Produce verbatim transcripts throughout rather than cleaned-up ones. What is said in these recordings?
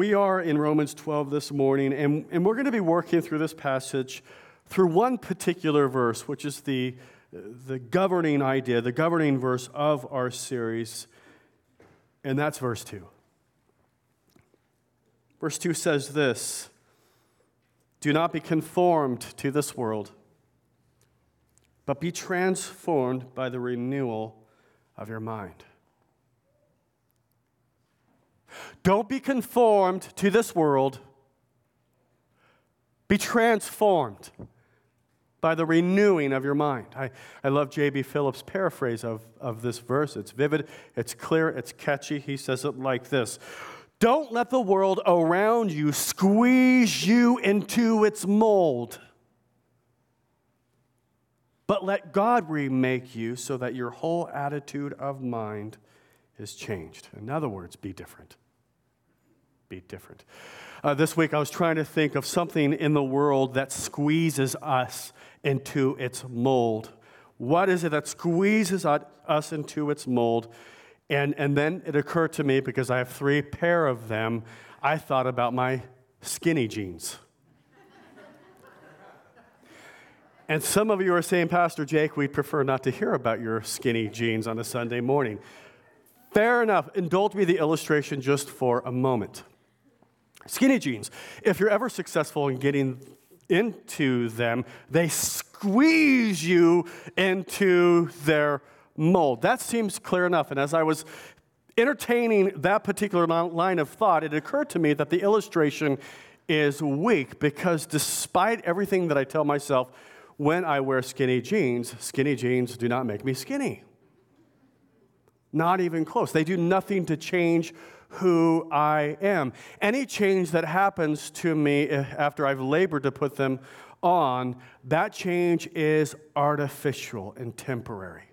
We are in Romans twelve this morning, and, and we're going to be working through this passage through one particular verse, which is the, the governing idea, the governing verse of our series, and that's verse two. Verse two says this: "Do not be conformed to this world, but be transformed by the renewal of your mind." Don't be conformed to this world. Be transformed by the renewing of your mind. I, I love J B Phillips' paraphrase of, of this verse. It's vivid, it's clear, it's catchy. He says it like this: "Don't let the world around you squeeze you into its mold, but let God remake you so that your whole attitude of mind is changed." In other words, be different. Be different. Uh, this week I was trying to think of something in the world that squeezes us into its mold. What is it that squeezes us into its mold? And, and then it occurred to me, because I have three pair of them, I thought about my skinny jeans. And some of you are saying, "Pastor Jake, we'd prefer not to hear about your skinny jeans on a Sunday morning." Fair enough. Indulge me the illustration just for a moment. Skinny jeans, if you're ever successful in getting into them, they squeeze you into their mold. That seems clear enough. And as I was entertaining that particular line of thought, it occurred to me that the illustration is weak, because despite everything that I tell myself when I wear skinny jeans, skinny jeans do not make me skinny. Not even close. They do nothing to change who I am. Any change that happens to me after I've labored to put them on, that change is artificial and temporary.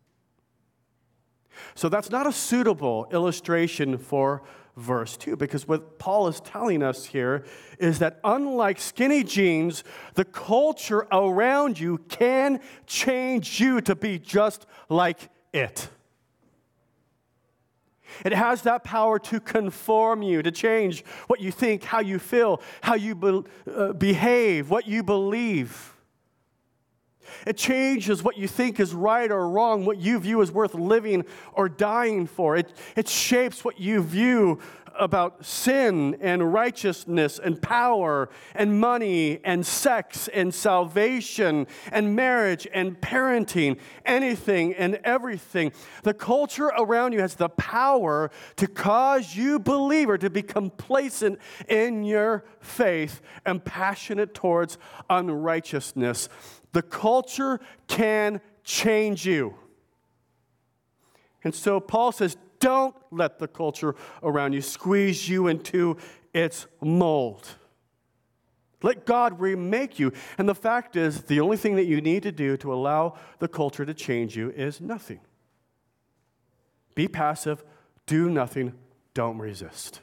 So that's not a suitable illustration for verse two, because what Paul is telling us here is that unlike skinny jeans, the culture around you can change you to be just like it. It has that power to conform you, to change what you think, how you feel, how you be, uh, behave, what you believe. It changes what you think is right or wrong, what you view as worth living or dying for. It, it shapes what you view about sin and righteousness and power and money and sex and salvation and marriage and parenting, anything and everything. The culture around you has the power to cause you, believer, to be complacent in your faith and passionate towards unrighteousness. The culture can change you. And so Paul says, don't let the culture around you squeeze you into its mold. Let God remake you. And the fact is, the only thing that you need to do to allow the culture to change you is nothing. Be passive, do nothing, don't resist.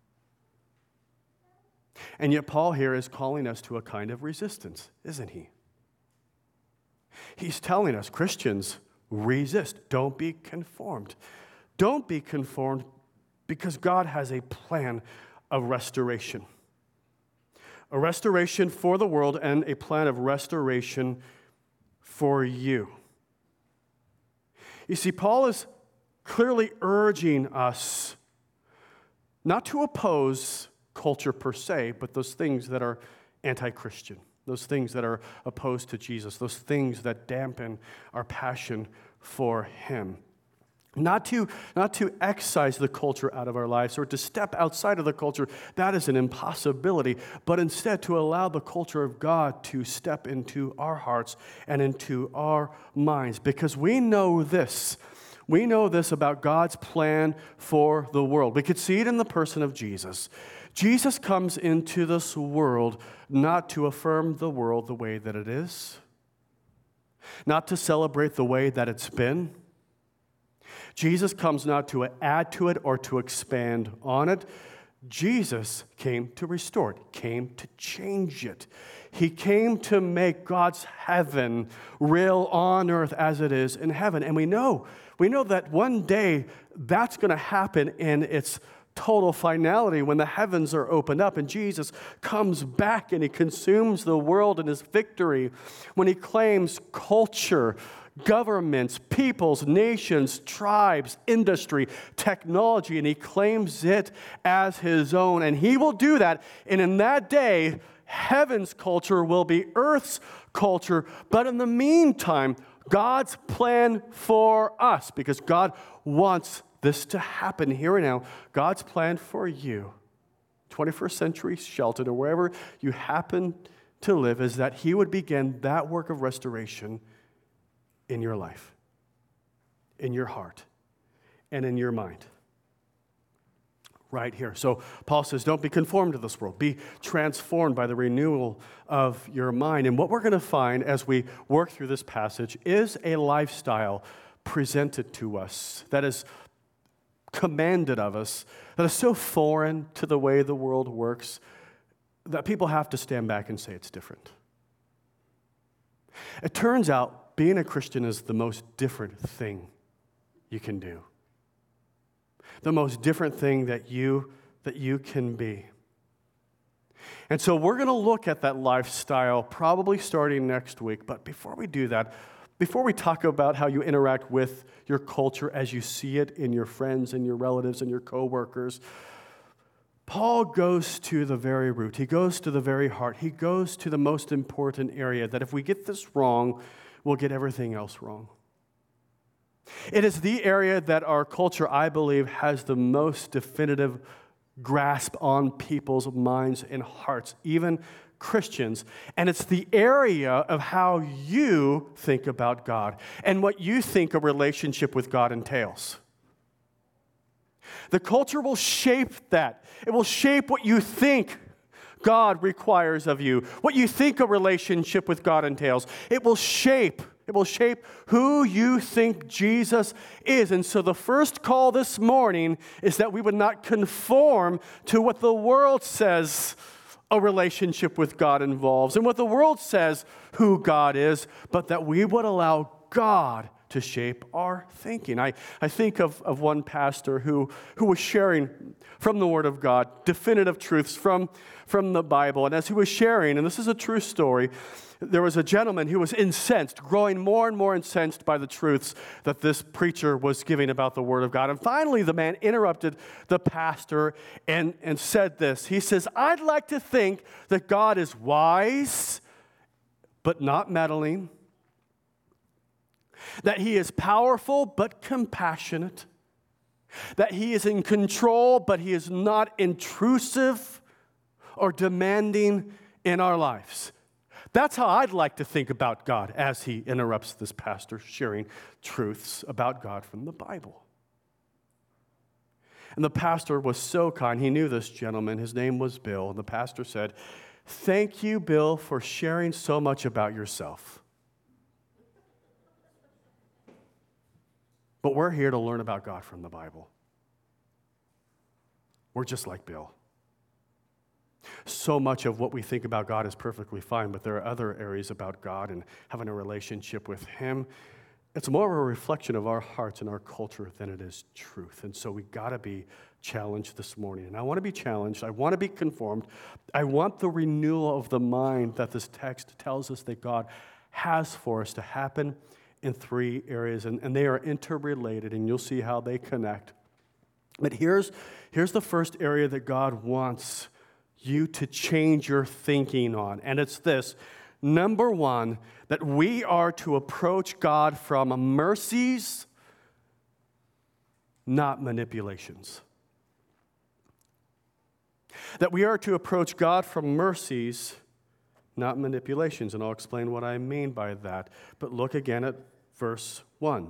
And yet Paul here is calling us to a kind of resistance, isn't he? He's telling us, Christians, resist. Don't be conformed. Don't be conformed, because God has a plan of restoration. A restoration for the world and a plan of restoration for you. You see, Paul is clearly urging us not to oppose culture per se, but those things that are anti-Christian, those things that are opposed to Jesus, those things that dampen our passion for him. Not to, not to excise the culture out of our lives or to step outside of the culture. That is an impossibility. But instead to allow the culture of God to step into our hearts and into our minds. Because we know this. We know this about God's plan for the world. We could see it in the person of Jesus. Jesus comes into this world not to affirm the world the way that it is. Not to celebrate the way that it's been. Jesus comes not to add to it or to expand on it. Jesus came to restore it, came to change it. He came to make God's heaven real on earth as it is in heaven. And we know, we know that one day that's going to happen in its total finality when the heavens are opened up and Jesus comes back and he consumes the world in his victory, when he claims culture, governments, peoples, nations, tribes, industry, technology, and he claims it as his own. And he will do that. And in that day, heaven's culture will be earth's culture. But in the meantime, God's plan for us, because God wants this to happen here and now, God's plan for you, twenty-first century Shelton, or wherever you happen to live, is that he would begin that work of restoration in your life, in your heart, and in your mind. Right here. So Paul says, don't be conformed to this world. Be transformed by the renewal of your mind. And what we're going to find as we work through this passage is a lifestyle presented to us that is commanded of us, that is so foreign to the way the world works that people have to stand back and say it's different. It turns out being a Christian is the most different thing you can do. The most different thing that you that you can be. And so we're going to look at that lifestyle probably starting next week. But before we do that, before we talk about how you interact with your culture as you see it in your friends and your relatives and your coworkers, Paul goes to the very root. He goes to the very heart. He goes to the most important area that if we get this wrong, we'll get everything else wrong. It is the area that our culture, I believe, has the most definitive grasp on people's minds and hearts, even Christians. And it's the area of how you think about God and what you think a relationship with God entails. The culture will shape that. It will shape what you think God requires of you, what you think a relationship with God entails. It will shape It will shape who you think Jesus is. And so the first call this morning is that we would not conform to what the world says a relationship with God involves and what the world says who God is, but that we would allow God to shape our thinking. I, I think of, of one pastor who, who was sharing from the Word of God definitive truths from, from the Bible. And as he was sharing, and this is a true story, there was a gentleman who was incensed, growing more and more incensed by the truths that this preacher was giving about the Word of God. And finally, the man interrupted the pastor and, and said this. He says, I'd like to think that God is wise, but not meddling, that he is powerful, but compassionate, that he is in control, but he is not intrusive or demanding in our lives. That's how I'd like to think about God as he interrupts this pastor sharing truths about God from the Bible. And the pastor was so kind. He knew this gentleman. His name was Bill. And the pastor said, thank you, Bill, for sharing so much about yourself. But we're here to learn about God from the Bible. We're just like Bill. So much of what we think about God is perfectly fine, but there are other areas about God and having a relationship with him. It's more of a reflection of our hearts and our culture than it is truth. And so we got to be challenged this morning. And I want to be challenged. I want to be conformed. I want the renewal of the mind that this text tells us that God has for us to happen in three areas. And, and they are interrelated, and you'll see how they connect. But here's, here's the first area that God wants you to change your thinking on. And it's this. Number one, that we are to approach God from mercies, not manipulations. That we are to approach God from mercies, not manipulations. And I'll explain what I mean by that. But look again at verse one.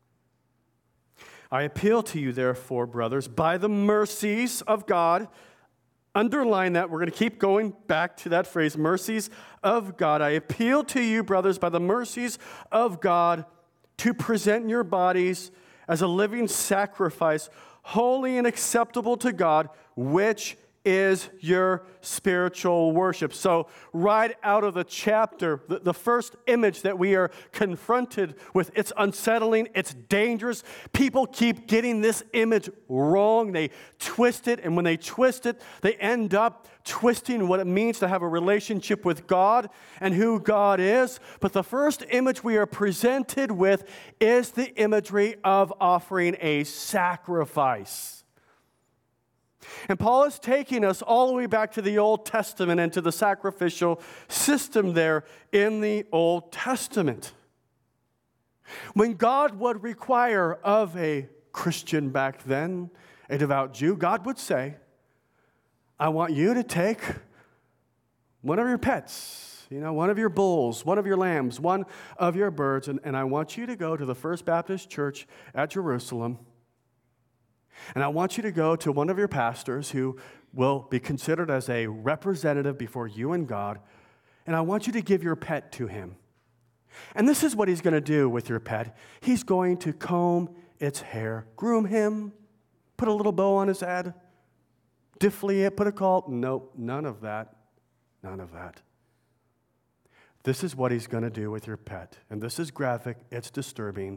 I appeal to you, therefore, brothers, by the mercies of God. Underline that. We're going to keep going back to that phrase, mercies of God. I appeal to you, brothers, by the mercies of God, to present your bodies as a living sacrifice, holy and acceptable to God, which is your spiritual worship. So right out of the chapter, the, the first image that we are confronted with, it's unsettling, it's dangerous. People keep getting this image wrong. They twist it, and when they twist it, they end up twisting what it means to have a relationship with God and who God is. But the first image we are presented with is the imagery of offering a sacrifice. And Paul is taking us all the way back to the Old Testament and to the sacrificial system there in the Old Testament. When God would require of a Christian back then, a devout Jew, God would say, I want you to take one of your pets, you know, one of your bulls, one of your lambs, one of your birds, and, and I want you to go to the First Baptist Church at Jerusalem. And I want you to go to one of your pastors who will be considered as a representative before you and God, and I want you to give your pet to him. And this is what he's going to do with your pet. He's going to comb its hair, groom him, put a little bow on his head, deflee it, put a colt. Nope, none of that. None of that. This is what he's going to do with your pet. And this is graphic. It's disturbing.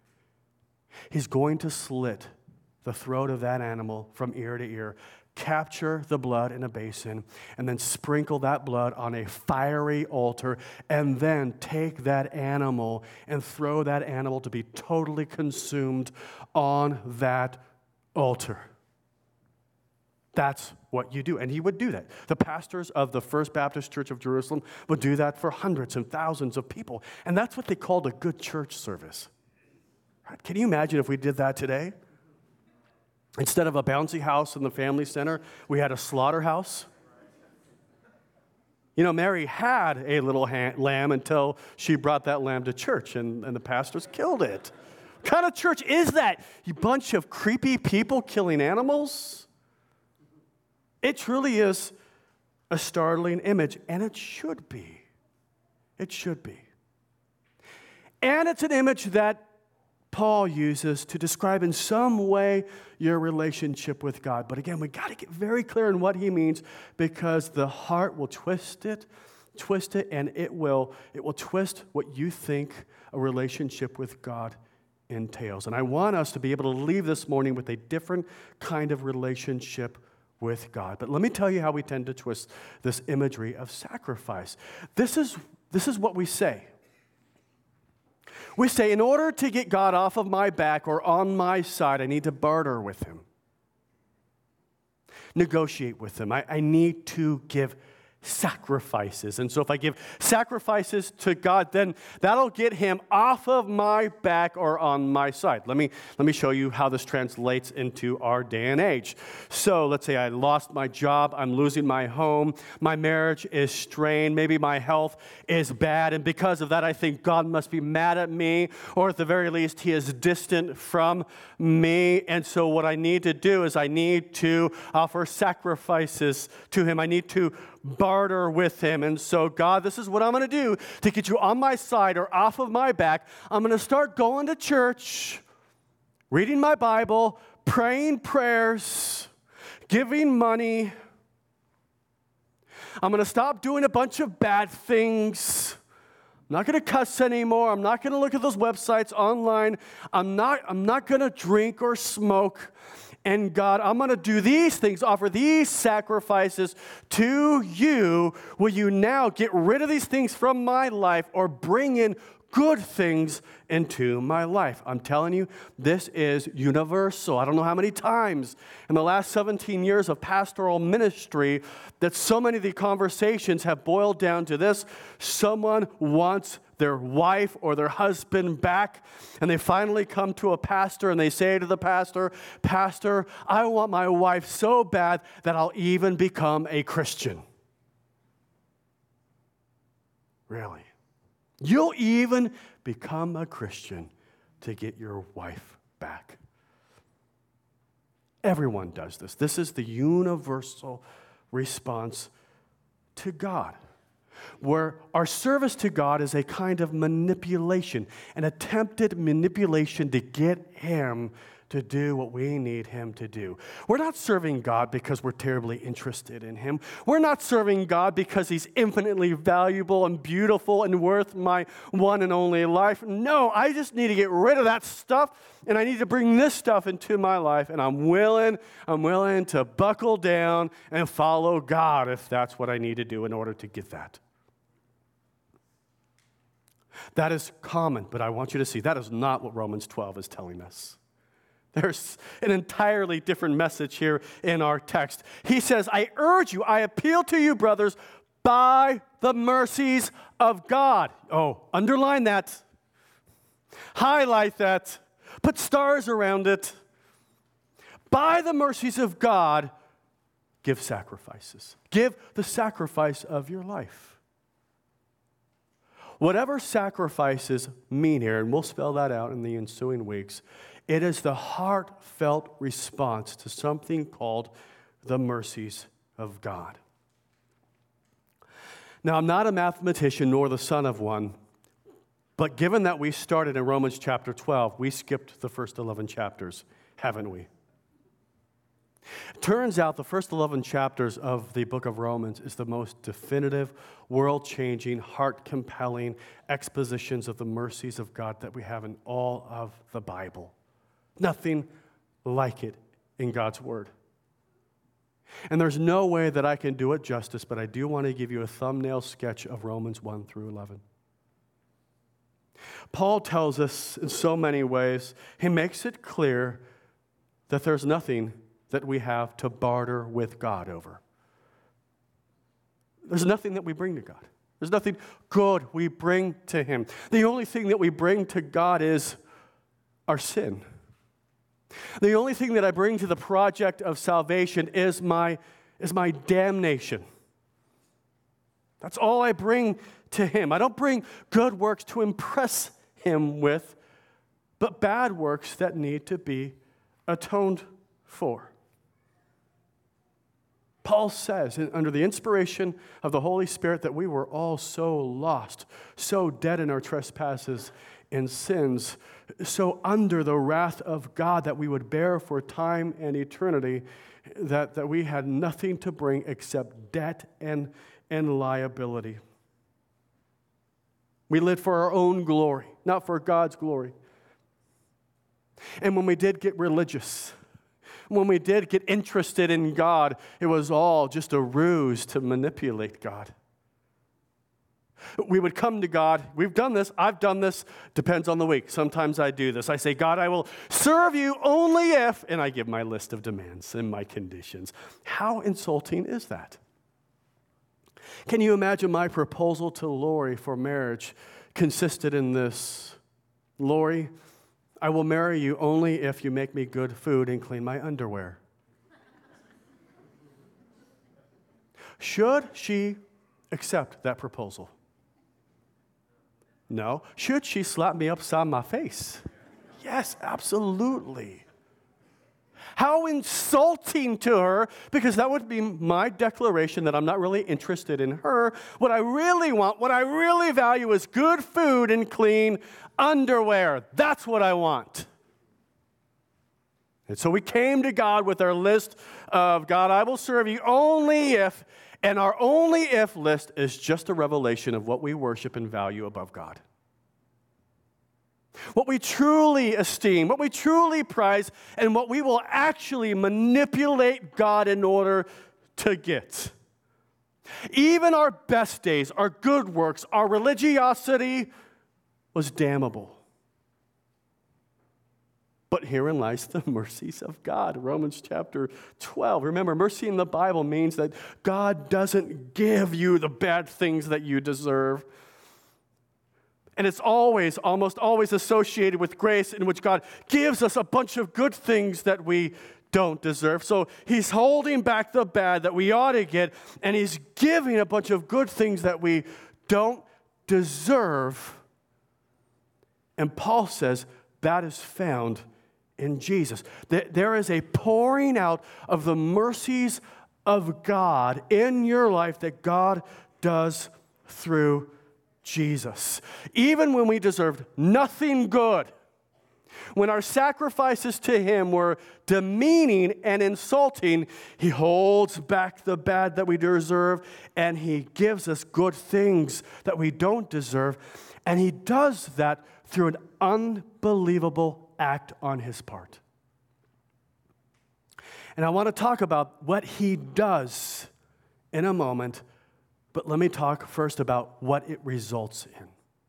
He's going to slit the throat of that animal from ear to ear, capture the blood in a basin, and then sprinkle that blood on a fiery altar, and then take that animal and throw that animal to be totally consumed on that altar. That's what you do. And he would do that. The pastors of the First Baptist Church of Jerusalem would do that for hundreds and thousands of people. And that's what they called a good church service. Right? Can you imagine if we did that today? Instead of a bouncy house in the family center, we had a slaughterhouse. You know, Mary had a little ha- lamb until she brought that lamb to church, and, and the pastors killed it. What kind of church is that? You bunch of creepy people killing animals? It truly is a startling image, and it should be. It should be. And it's an image that Paul uses to describe in some way your relationship with God. But again, we got to get very clear on what he means, because the heart will twist it, twist it, and it will, it will twist what you think a relationship with God entails. And I want us to be able to leave this morning with a different kind of relationship with God. But let me tell you how we tend to twist this imagery of sacrifice. This is, this is what we say. We say, in order to get God off of my back or on my side, I need to barter with him. Negotiate with him. I, I need to give sacrifices. And so if I give sacrifices to God, then that'll get him off of my back or on my side. Let me, let me show you how this translates into our day and age. So let's say I lost my job, I'm losing my home, my marriage is strained, maybe my health is bad, and because of that I think God must be mad at me, or at the very least he is distant from me. And so what I need to do is I need to offer sacrifices to him. I need to barter with him. And so, God, this is what I'm going to do to get you on my side or off of my back. I'm going to start going to church, reading my Bible, praying prayers, giving money. I'm going to stop doing a bunch of bad things. I'm not going to cuss anymore. I'm not going to look at those websites online. I'm not, I'm not going to drink or smoke. And God, I'm going to do these things, offer these sacrifices to you. Will you now get rid of these things from my life or bring in good things into my life? I'm telling you, this is universal. I don't know how many times in the last seventeen years of pastoral ministry that so many of the conversations have boiled down to this. Someone wants their wife or their husband back, and they finally come to a pastor and they say to the pastor, Pastor, I want my wife so bad that I'll even become a Christian. Really? You'll even become a Christian to get your wife back. Everyone does this. This is the universal response to God, where our service to God is a kind of manipulation, an attempted manipulation to get him to do what we need him to do. We're not serving God because we're terribly interested in him. We're not serving God because he's infinitely valuable and beautiful and worth my one and only life. No, I just need to get rid of that stuff, and I need to bring this stuff into my life, and I'm willing, I'm willing to buckle down and follow God if that's what I need to do in order to get that. That is common, but I want you to see that is not what Romans twelve is telling us. There's an entirely different message here in our text. He says, I urge you, I appeal to you, brothers, by the mercies of God. Oh, underline that. Highlight that. Put stars around it. By the mercies of God, give sacrifices. Give the sacrifice of your life. Whatever sacrifices mean here, and we'll spell that out in the ensuing weeks, it is the heartfelt response to something called the mercies of God. Now, I'm not a mathematician nor the son of one, but given that we started in Romans chapter twelve, we skipped the first eleven chapters, haven't we? It turns out the first eleven chapters of the book of Romans is the most definitive, world-changing, heart-compelling expositions of the mercies of God that we have in all of the Bible. Nothing like it in God's Word. And there's no way that I can do it justice, but I do want to give you a thumbnail sketch of Romans one through eleven. Paul tells us in so many ways, he makes it clear that there's nothing that we have to barter with God over. There's nothing that we bring to God. There's nothing good we bring to him. The only thing that we bring to God is our sin. The only thing that I bring to the project of salvation is my, is my damnation. That's all I bring to him. I don't bring good works to impress him with, but bad works that need to be atoned for. Paul says, under the inspiration of the Holy Spirit, that we were all so lost, so dead in our trespasses and sins, so under the wrath of God that we would bear for time and eternity, that, that we had nothing to bring except debt and, and liability. We lived for our own glory, not for God's glory. And when we did get religious, when we did get interested in God, it was all just a ruse to manipulate God. We would come to God. We've done this. I've done this. Depends on the week. Sometimes I do this. I say, God, I will serve you only if, and I give my list of demands and my conditions. How insulting is that? Can you imagine my proposal to Lori for marriage consisted in this? Lori, I will marry you only if you make me good food and clean my underwear. Should she accept that proposal? No. Should she slap me upside my face? Yes, absolutely. How insulting to her, because that would be my declaration that I'm not really interested in her. What I really want, what I really value is good food and clean underwear. That's what I want. And so we came to God with our list of, God, I will serve you only if, and our only if list is just a revelation of what we worship and value above God. What we truly esteem, what we truly prize, and what we will actually manipulate God in order to get. Even our best days, our good works, our religiosity was damnable. But herein lies the mercies of God. Romans chapter twelve. Remember, mercy in the Bible means that God doesn't give you the bad things that you deserve. And it's always, almost always associated with grace, in which God gives us a bunch of good things that we don't deserve. So he's holding back the bad that we ought to get, and he's giving a bunch of good things that we don't deserve. And Paul says that is found in Jesus. There is a pouring out of the mercies of God in your life that God does through Jesus. Even when we deserved nothing good, When our sacrifices to him were demeaning and insulting, he holds back the bad that we deserve, and he gives us good things that we don't deserve. And he does that through an unbelievable act on his part. And I want to talk about what he does in a moment, but let me talk first about what it results in.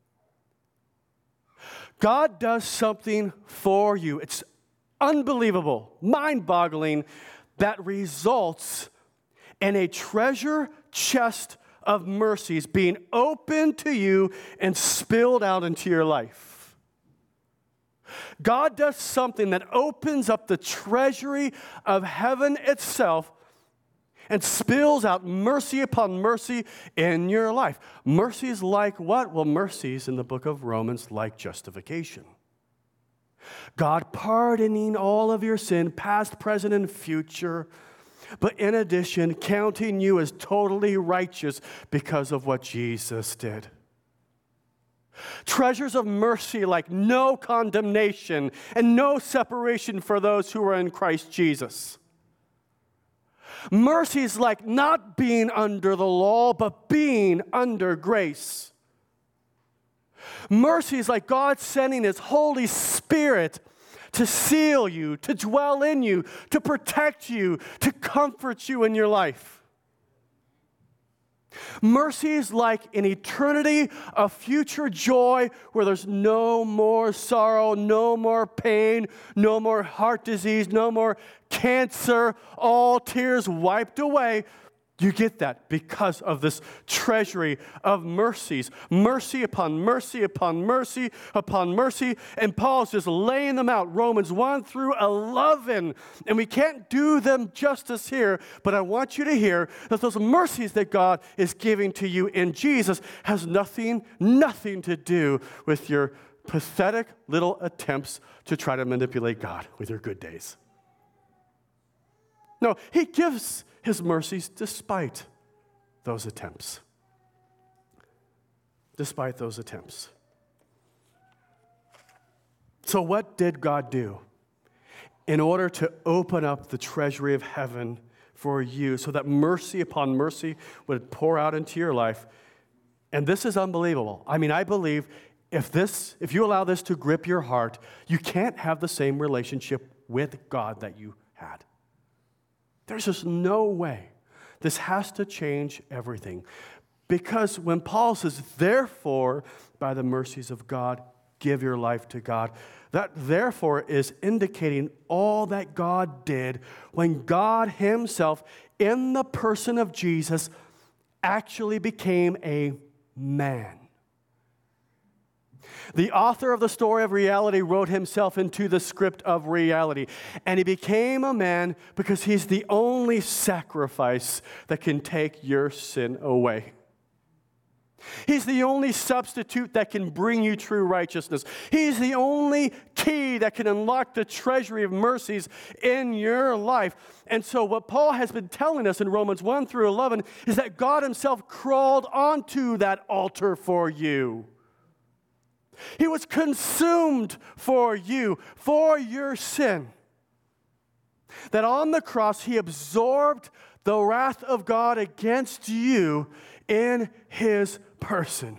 God does something for you. It's unbelievable, mind-boggling, that results in a treasure chest of mercies being opened to you and spilled out into your life. God does something that opens up the treasury of heaven itself and spills out mercy upon mercy in your life. Mercy is like what? Well, mercy is in the book of Romans like justification. God pardoning all of your sin, past, present, and future, but in addition, counting you as totally righteous because of what Jesus did. Treasures of mercy like no condemnation and no separation for those who are in Christ Jesus. Mercy is like not being under the law, but being under grace. Mercy is like God sending his Holy Spirit to seal you, to dwell in you, to protect you, to comfort you in your life. Mercy is like an eternity of future joy where there's no more sorrow, no more pain, no more heart disease, no more cancer, all tears wiped away. You get that because of this treasury of mercies. Mercy upon mercy upon mercy upon mercy. And Paul's just laying them out, Romans one through eleven. And we can't do them justice here, but I want you to hear that those mercies that God is giving to you in Jesus has nothing, nothing to do with your pathetic little attempts to try to manipulate God with your good days. No, he gives his mercies despite those attempts. Despite those attempts. So what did God do in order to open up the treasury of heaven for you so that mercy upon mercy would pour out into your life? And this is unbelievable. I mean, I believe if this, if you allow this to grip your heart, you can't have the same relationship with God that you had. There's just no way. This has to change everything. Because when Paul says, therefore, by the mercies of God, give your life to God, that therefore is indicating all that God did when God himself, in the person of Jesus, actually became a man. The author of the story of reality wrote himself into the script of reality. And he became a man because he's the only sacrifice that can take your sin away. He's the only substitute that can bring you true righteousness. He's the only key that can unlock the treasury of mercies in your life. And so what Paul has been telling us in Romans one through eleven is that God himself crawled onto that altar for you. He was consumed for you, for your sin. That on the cross, he absorbed the wrath of God against you in his person.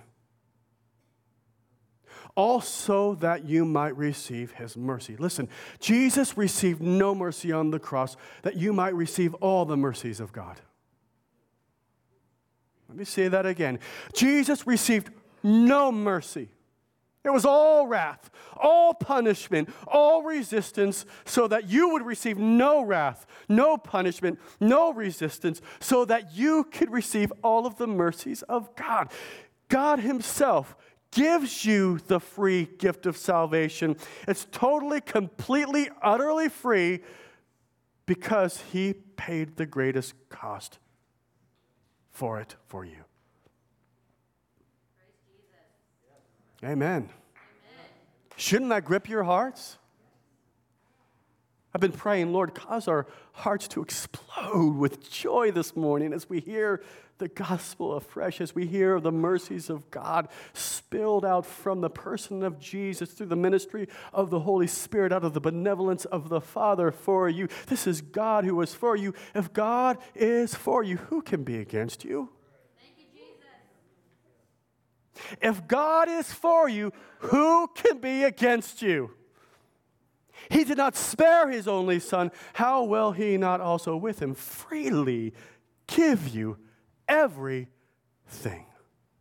Also that you might receive his mercy. Listen, Jesus received no mercy on the cross that you might receive all the mercies of God. Let me say that again. Jesus received no mercy. It was all wrath, all punishment, all resistance, so that you would receive no wrath, no punishment, no resistance, so that you could receive all of the mercies of God. God himself gives you the free gift of salvation. It's totally, completely, utterly free because he paid the greatest cost for it for you. Amen. Amen. Shouldn't that grip your hearts? I've been praying, Lord, cause our hearts to explode with joy this morning as we hear the gospel afresh, as we hear the mercies of God spilled out from the person of Jesus through the ministry of the Holy Spirit, out of the benevolence of the Father for you. This is God who is for you. If God is for you, who can be against you? Thank you, Jesus. If God is for you, who can be against you? He did not spare his only Son. How will he not also with him freely give you everything?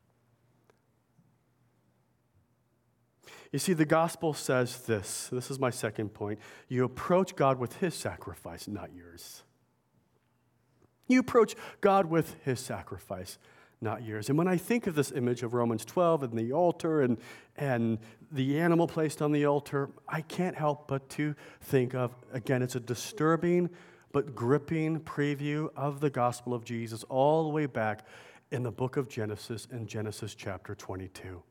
You see, the gospel says this. This is my second point. You approach God with his sacrifice, not yours. You approach God with his sacrifice, not yours. And when I think of this image of Romans twelve and the altar and, and the animal placed on the altar, I can't help but to think of, again, it's a disturbing but gripping preview of the gospel of Jesus all the way back in the book of Genesis, in Genesis chapter twenty-two.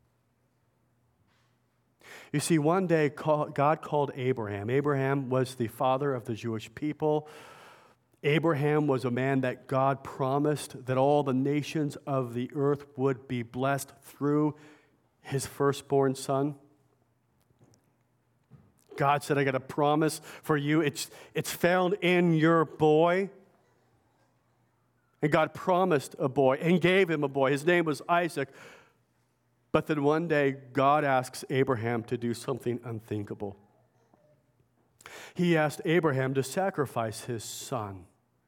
You see, one day God called Abraham. Abraham was the father of the Jewish people. Abraham was a man that God promised that all the nations of the earth would be blessed through his firstborn son. God said, I got a promise for you. It's, it's found in your boy. And God promised a boy and gave him a boy. His name was Isaac. But then one day, God asks Abraham to do something unthinkable. He asked Abraham to sacrifice his son.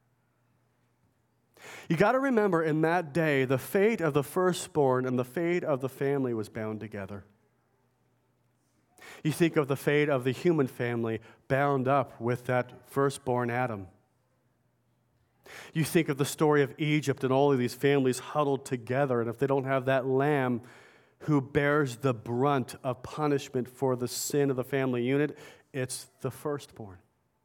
You got to remember, in that day, the fate of the firstborn and the fate of the family was bound together. You think of the fate of the human family bound up with that firstborn Adam. You think of the story of Egypt and all of these families huddled together, and if they don't have that lamb who bears the brunt of punishment for the sin of the family unit, it's the firstborn.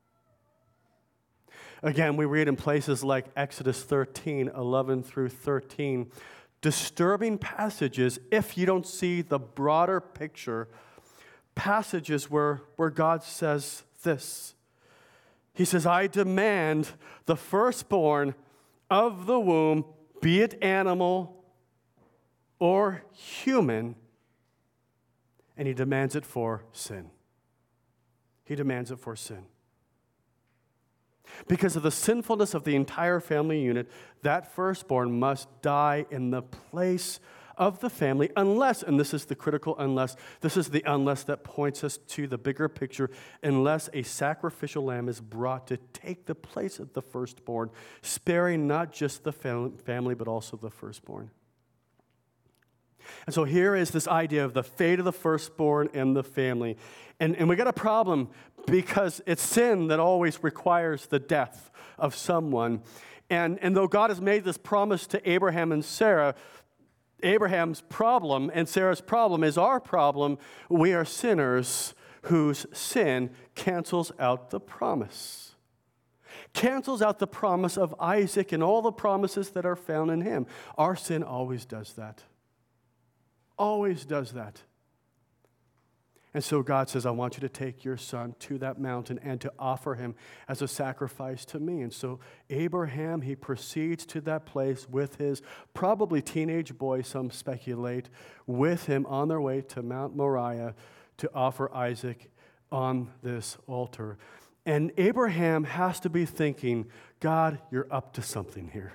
Again, we read in places like Exodus thirteen, eleven through thirteen, disturbing passages if you don't see the broader picture, passages where, where God says this. He says, I demand the firstborn of the womb, be it animal or human, and he demands it for sin. He demands it for sin. Because of the sinfulness of the entire family unit, that firstborn must die in the place of the family unless, and this is the critical unless, this is the unless that points us to the bigger picture, unless a sacrificial lamb is brought to take the place of the firstborn, sparing not just the fam- family but also the firstborn. And so here is this idea of the fate of the firstborn and the family. And, and we got a problem because it's sin that always requires the death of someone. And, and though God has made this promise to Abraham and Sarah, Abraham's problem and Sarah's problem is our problem. We are sinners whose sin cancels out the promise. Cancels out the promise of Isaac and all the promises that are found in him. Our sin always does that. Always does that. And so God says, I want you to take your son to that mountain and to offer him as a sacrifice to me. And so Abraham, he proceeds to that place with his probably teenage boy, some speculate, with him on their way to Mount Moriah to offer Isaac on this altar. And Abraham has to be thinking, God, you're up to something here.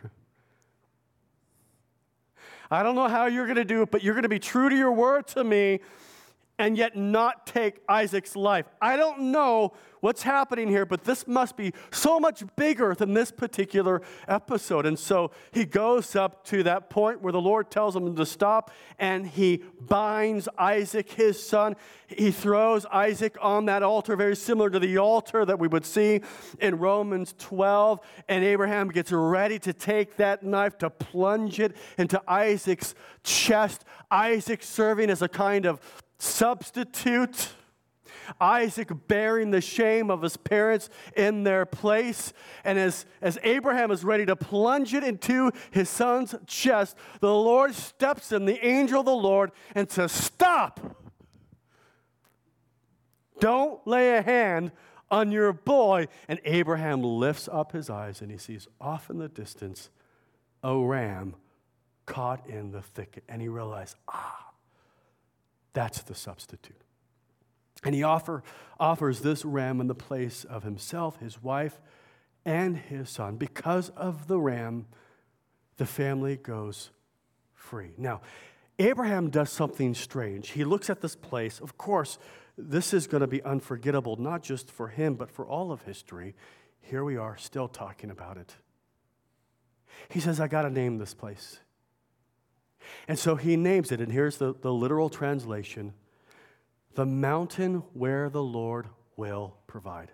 I don't know how you're going to do it, but you're going to be true to your word to me and yet not take Isaac's life. I don't know what's happening here, but this must be so much bigger than this particular episode. And so he goes up to that point where the Lord tells him to stop, and he binds Isaac, his son. He throws Isaac on that altar, very similar to the altar that we would see in Romans twelve. And Abraham gets ready to take that knife to plunge it into Isaac's chest. Isaac serving as a kind of substitute. Isaac bearing the shame of his parents in their place. And as, as Abraham is ready to plunge it into his son's chest, the Lord steps in, the angel of the Lord, and says, stop! Don't lay a hand on your boy. And Abraham lifts up his eyes and he sees off in the distance a ram caught in the thicket. And he realized, ah, that's the substitute. And he offer, offers this ram in the place of himself, his wife, and his son. Because of the ram, the family goes free. Now, Abraham does something strange. He looks at this place. Of course, this is going to be unforgettable, not just for him, but for all of history. Here we are, still talking about it. He says, I got to name this place. And so he names it, and here's the, the literal translation: the mountain where the Lord will provide.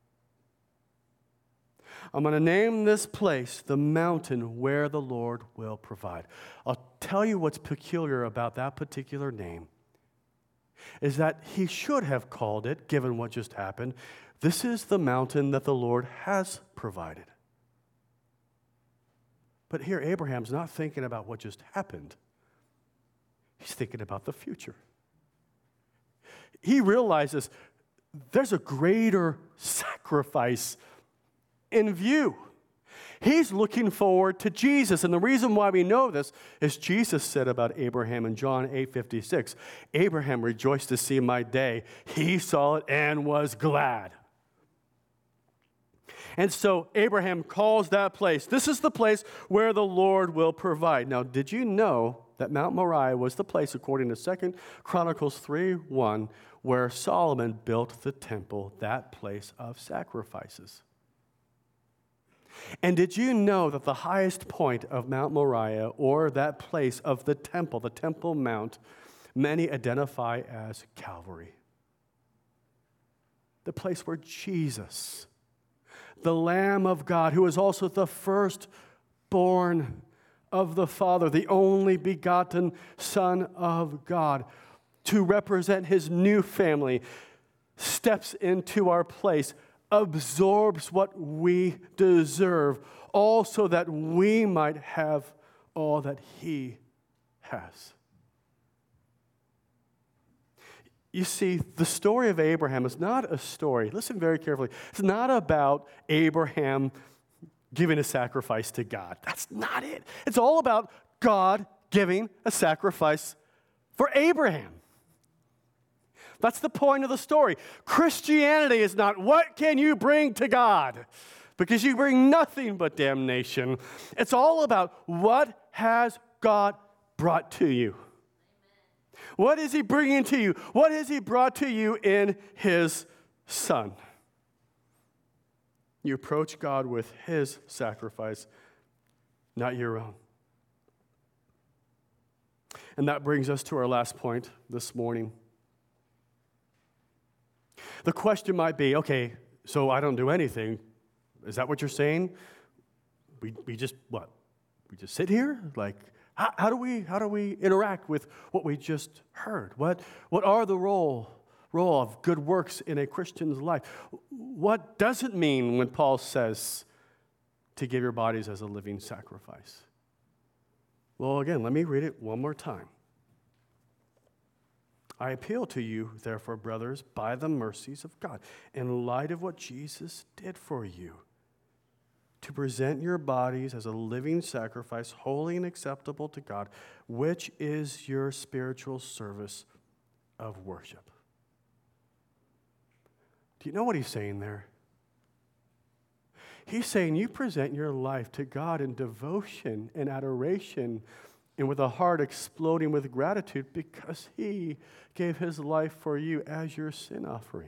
I'm going to name this place the mountain where the Lord will provide. I'll tell you what's peculiar about that particular name is that he should have called it, given what just happened, this is the mountain that the Lord has provided. But here, Abraham's not thinking about what just happened. He's thinking about the future. He realizes there's a greater sacrifice in view. He's looking forward to Jesus. And the reason why we know this is Jesus said about Abraham in John eight fifty-six, Abraham rejoiced to see my day. He saw it and was glad. And so Abraham calls that place, this is the place where the Lord will provide. Now, did you know that Mount Moriah was the place, according to Second Chronicles three one, where Solomon built the temple, that place of sacrifices? And did you know that the highest point of Mount Moriah, or that place of the temple, the Temple Mount, many identify as Calvary? The place where Jesus, the Lamb of God, who is also the firstborn of the Father, the only begotten Son of God, to represent his new family, steps into our place, absorbs what we deserve, all so that we might have all that he has. You see, the story of Abraham is not a story, listen very carefully, it's not about Abraham giving a sacrifice to God. That's not it. It's all about God giving a sacrifice for Abraham. That's the point of the story. Christianity is not what can you bring to God, because you bring nothing but damnation. It's all about what has God brought to you. What is he bringing to you? What has he brought to you in his Son? You approach God with his sacrifice, not your own. And that brings us to our last point this morning. The question might be, okay, so I don't do anything. Is that what you're saying? We we just, what? We just sit here? Like, how, how do we how do we interact with what we just heard? What what are the role role of good works in a Christian's life? What does it mean when Paul says to give your bodies as a living sacrifice? Well, again, let me read it one more time. I appeal to you, therefore, brothers, by the mercies of God, in light of what Jesus did for you, to present your bodies as a living sacrifice, holy and acceptable to God, which is your spiritual service of worship. Do you know what he's saying there? He's saying you present your life to God in devotion and adoration and with a heart exploding with gratitude because he gave his life for you as your sin offering.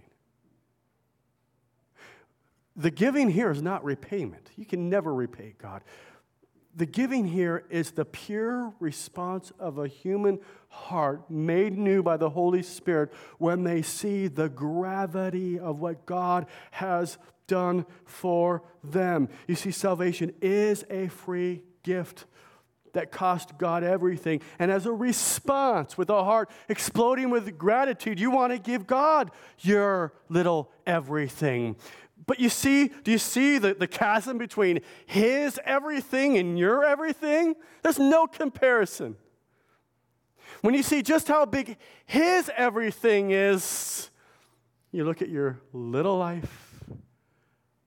The giving here is not repayment. You can never repay God. The giving here is the pure response of a human heart made new by the Holy Spirit when they see the gravity of what God has done for them. You see, salvation is a free gift that cost God everything. And as a response, with a heart exploding with gratitude, you want to give God your little everything. But you see, do you see the, the chasm between his everything and your everything? There's no comparison. When you see just how big his everything is, you look at your little life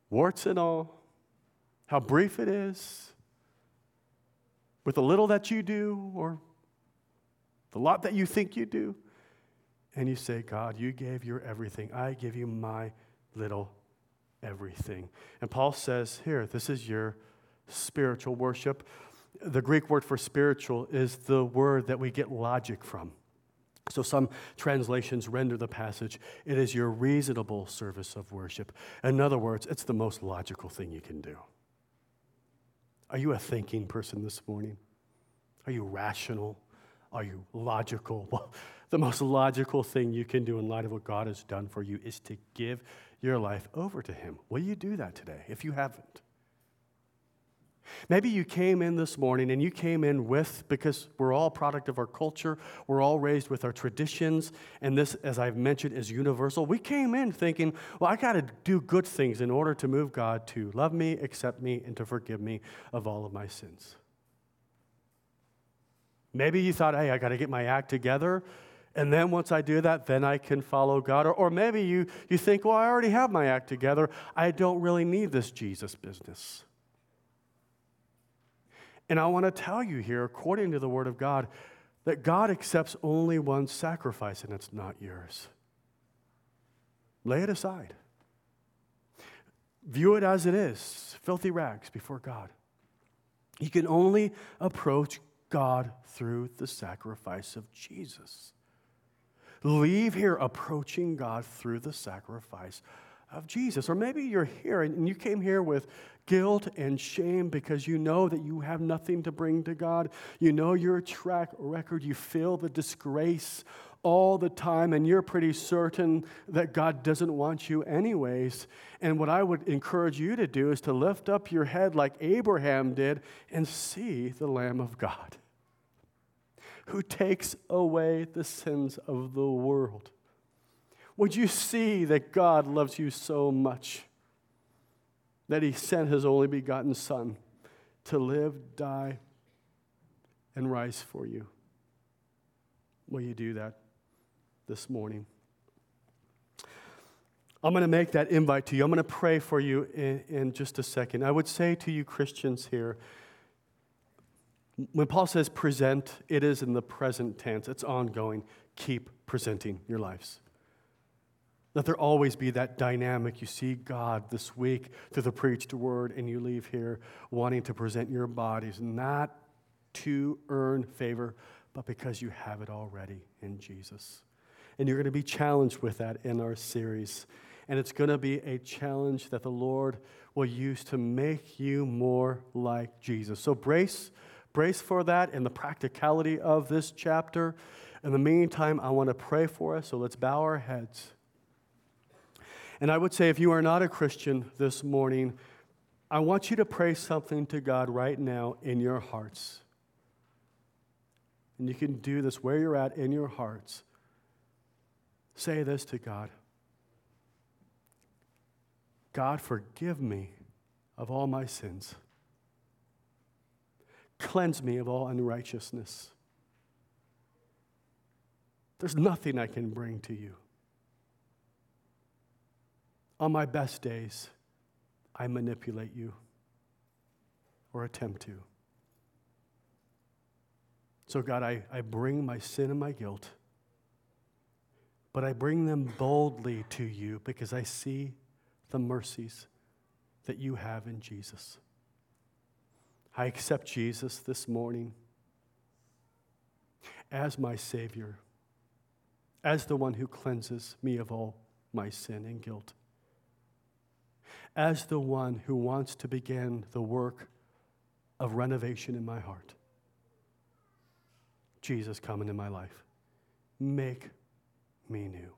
warts and all, how brief it is, with the little that you do or the lot that you think you do, and you say, God, you gave your everything. I give you my little everything. And Paul says here, this is your spiritual worship. The Greek word for spiritual is the word that we get logic from. So some translations render the passage, it is your reasonable service of worship. In other words, it's the most logical thing you can do. Are you a thinking person this morning? Are you rational? Are you logical? Well, the most logical thing you can do in light of what God has done for you is to give your life over to Him. Will you do that today if you haven't? Maybe you came in this morning and you came in with, because we're all product of our culture, we're all raised with our traditions, and this, as I've mentioned, is universal. We came in thinking, well, I got to do good things in order to move God to love me, accept me, and to forgive me of all of my sins. Maybe you thought, hey, I got to get my act together, and then once I do that, then I can follow God. Or, or maybe you, you think, well, I already have my act together. I don't really need this Jesus business. And I want to tell you here, according to the Word of God, that God accepts only one sacrifice, and it's not yours. Lay it aside. View it as it is, filthy rags before God. You can only approach God through the sacrifice of Jesus. Leave here approaching God through the sacrifice of Jesus. Or maybe you're here and you came here with guilt and shame because you know that you have nothing to bring to God. You know your track record. You feel the disgrace all the time, and you're pretty certain that God doesn't want you anyways. And what I would encourage you to do is to lift up your head like Abraham did and see the Lamb of God who takes away the sins of the world. Would you see that God loves you so much that He sent His only begotten Son to live, die, and rise for you? Will you do that this morning? I'm going to make that invite to you. I'm going to pray for you in, in just a second. I would say to you Christians here, when Paul says present, it is in the present tense. It's ongoing. Keep presenting your lives. Let there always be that dynamic. You see God this week through the preached word, and you leave here wanting to present your bodies, not to earn favor, but because you have it already in Jesus. And you're going to be challenged with that in our series. And it's going to be a challenge that the Lord will use to make you more like Jesus. So brace, brace for that and the practicality of this chapter. In the meantime, I want to pray for us, so let's bow our heads. And I would say if you are not a Christian this morning, I want you to pray something to God right now in your hearts. And you can do this where you're at in your hearts. Say this to God. God, forgive me of all my sins. Cleanse me of all unrighteousness. There's nothing I can bring to you. On my best days, I manipulate you or attempt to. So God, I, I bring my sin and my guilt, but I bring them boldly to you because I see the mercies that you have in Jesus. I accept Jesus this morning as my Savior, as the one who cleanses me of all my sin and guilt, as the one who wants to begin the work of renovation in my heart. Jesus, come into my life. Make me new.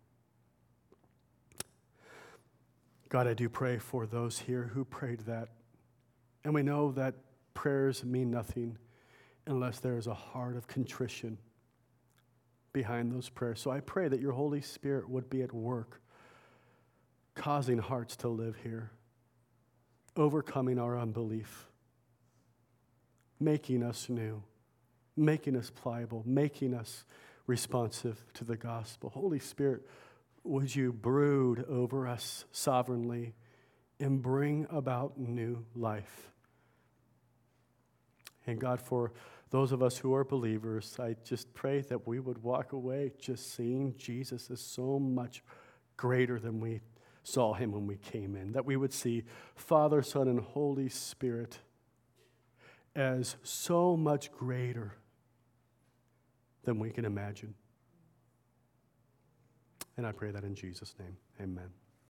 God, I do pray for those here who prayed that. And we know that prayers mean nothing unless there is a heart of contrition behind those prayers. So I pray that your Holy Spirit would be at work, causing hearts to live here, overcoming our unbelief, making us new, making us pliable, making us responsive to the gospel. Holy Spirit, would you brood over us sovereignly and bring about new life. And God, for those of us who are believers, I just pray that we would walk away just seeing Jesus as so much greater than we saw him when we came in. That we would see Father, Son, and Holy Spirit as so much greater than we can imagine. And I pray that in Jesus' name, amen.